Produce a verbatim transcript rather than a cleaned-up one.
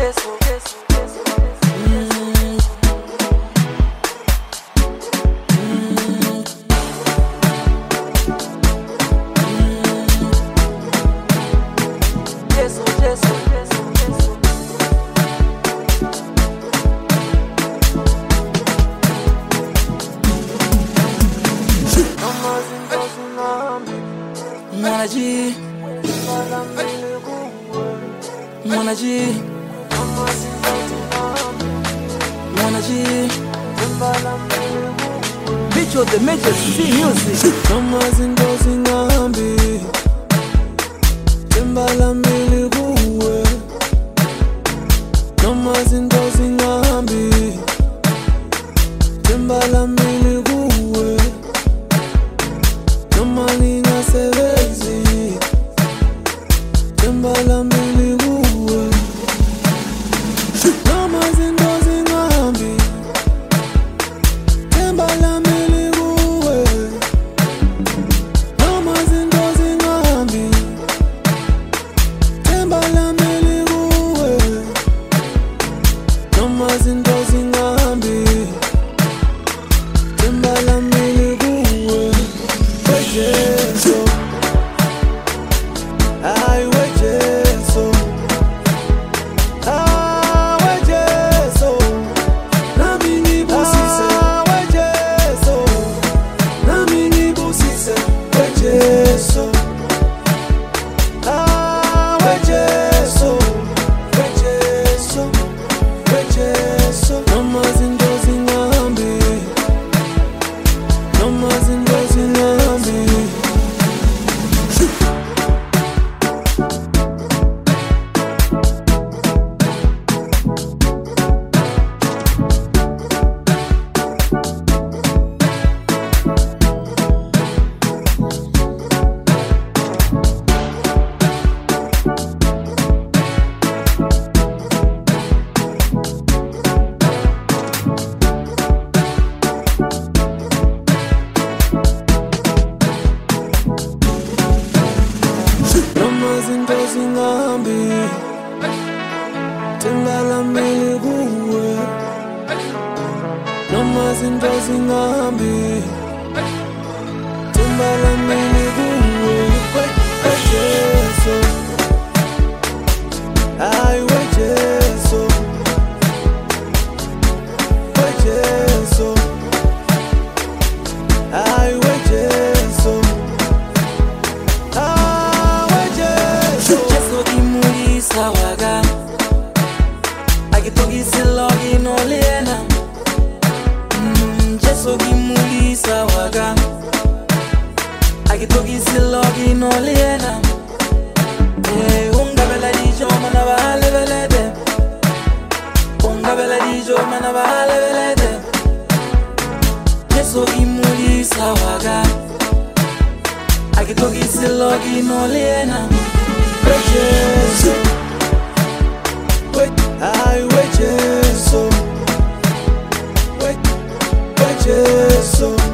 Mwanaji, Mwanaji, Mwanaji, bitch of the major C music. Kama zingo zingambi Tembala mili guwe Kama zingo zingambi Tembala mili guwe Kama nina sevezi Tembala mili guwe Kama zingo zingambi Tembala mili guwe Kama zingo zingambi Tembala mili guwe Kama zingo zingambi Tembala mili guwe Wejeso Ay wejeso Ah wejeso Nami ni busise Wejeso Nami ni busise Wejeso Ah wejeso Wejeso Wejeso Kama zingo zingambi Kama zingo zingambi Kama zingo zingambi Tembala mili guwe Kama zingo zingambi Tembala mili guwe Wejeso Ay wejeso Wejeso Ay wejeso Ah wejeso Jeso imulisa waga Agitogisi logi no lena Mm, Jeso imulisa waga Agitogisi logi no lena Eh, unga bela dijo mana bahale belede Unga bela dijo mana bahale belede Jeso imulisa waga Agitogisi logi no lena Wejeso Ay wejeso Wejeso